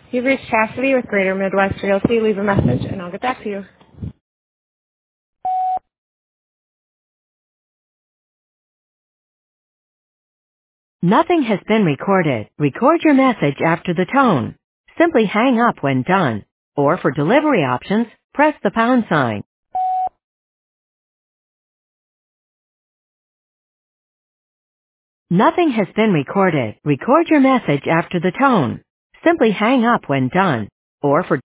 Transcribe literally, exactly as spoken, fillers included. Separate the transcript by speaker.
Speaker 1: You've reached Chastity with Greater Midwest Realty. Leave a message and I'll get back to you. Nothing has been recorded. Record your message after the tone. Simply hang up when done. Or for delivery options, press the pound sign. Nothing has been recorded. Record your message after the tone. Simply hang up when done. Or for